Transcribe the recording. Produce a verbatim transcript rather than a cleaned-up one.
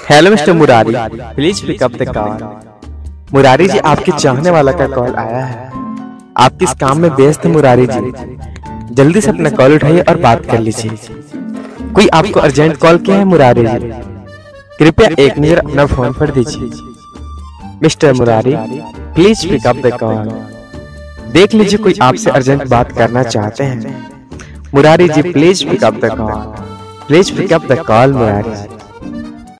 Hello mister Murari, please pick up the call. Murari ji, आपके चाहने वाला का कॉल आया है। आप किस काम में व्यस्त हैं मुरारी जी? जल्दी से अपना कॉल उठाइए और बात कर लीजिए। कोई आपको अर्जेंट कॉल किया है मुरारी जी? कृपया एक नजर अपना फोन पर दीजिए। Mister Murari, please pick up the call. देख लीजिए कोई आपसे अर्जेंट बात करना चाहते हैं। Murari ji, please pick up the call. Please pick up the call Murari जी।